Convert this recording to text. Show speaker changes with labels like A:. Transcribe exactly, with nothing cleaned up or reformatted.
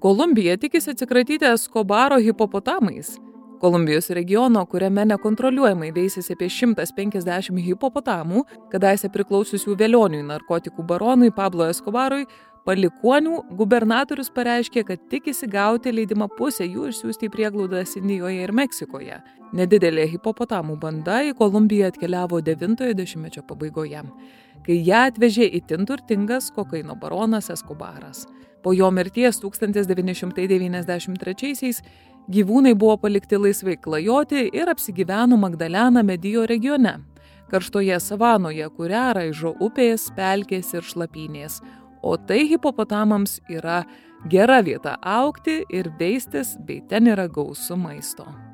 A: Kolumbija tikisi atsikratyti Eskobaro hipopotamais. Kolumbijos regiono, kuriame nekontroliuojamai veisėsi apie šimtas penkiasdešimt hipopotamų, kadaise priklausiusių vėlioniui narkotikų baronui Pablo Escobarui, palikuonių gubernatorius pareiškė, kad tikisi gauti leidimą pusę jų išsiųsti į prieglaudas Indijoje ir Meksikoje. Nedidelė hipopotamų banda į Kolumbiją atkeliavo devintojo dešimtmečio pabaigoje, kai ją atvežė itin turtingas kokaino baronas Escobaras. Po jo mirties tūkstantis devyni šimtai devyniasdešimt trečiaisiais gyvūnai buvo palikti laisvai klajoti ir apsigyveno Magdalena Medijo regione, karštoje savanoje, kurią raižo upės, pelkės ir šlapynės, o tai hipopotamams yra gera vieta augti ir veistis, bei ten yra gausu maisto.